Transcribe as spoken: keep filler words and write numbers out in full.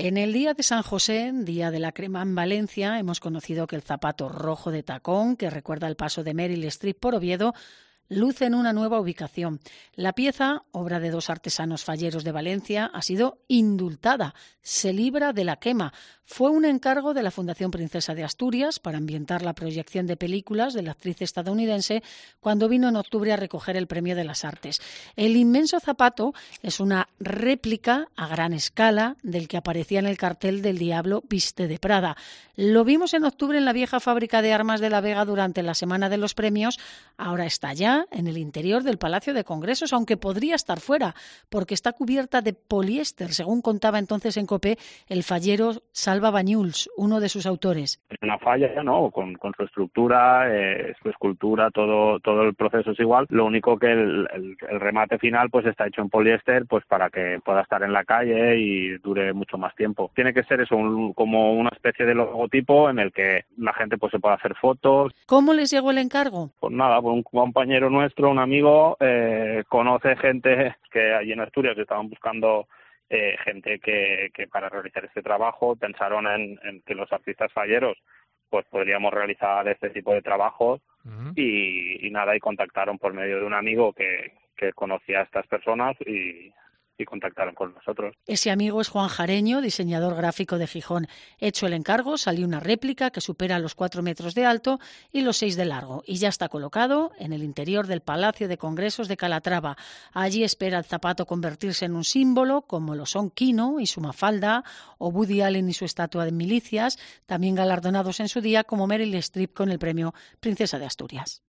En el Día de San José, Día de la Crema en Valencia, hemos conocido que el zapato rojo de tacón, que recuerda el paso de Meryl Streep por Oviedo, luce en una nueva ubicación. La pieza, obra de dos artesanos falleros de Valencia, ha sido indultada. Se libra de la quema. Fue un encargo de la Fundación Princesa de Asturias para ambientar la proyección de películas de la actriz estadounidense cuando vino en octubre a recoger el Premio de las Artes. El inmenso zapato es una réplica a gran escala del que aparecía en el cartel del Diablo Viste de Prada. Lo vimos en octubre en la vieja fábrica de armas de La Vega durante la Semana de los Premios. Ahora está ya en el interior del Palacio de Congresos, aunque podría estar fuera, porque está cubierta de poliéster, según contaba entonces en COPE el fallero Salva Bañuls, uno de sus autores. Una falla, ¿no? Con, con su estructura, eh, su escultura, todo todo el proceso es igual. Lo único que el, el, el remate final pues está hecho en poliéster, pues para que pueda estar en la calle y dure mucho más tiempo. Tiene que ser eso, un, como una especie de logotipo en el que la gente pues se pueda hacer fotos. ¿Cómo les llegó el encargo? Pues nada, pues un compañero nuestro, un amigo, eh, conoce gente que allí en Asturias estaban buscando eh, gente que, que para realizar este trabajo pensaron en, en que los artistas falleros pues podríamos realizar este tipo de trabajos. Uh-huh. y, y nada, y contactaron por medio de un amigo que, que conocía a estas personas y... y contactaron con nosotros. Ese amigo es Juan Jareño, diseñador gráfico de Gijón. Hecho el encargo, salió una réplica que supera los cuatro metros de alto y los seis de largo, y ya está colocado en el interior del Palacio de Congresos de Calatrava. Allí espera el zapato convertirse en un símbolo, como lo son Kino y su Mafalda, o Woody Allen y su estatua de milicias, también galardonados en su día como Meryl Streep con el premio Princesa de Asturias.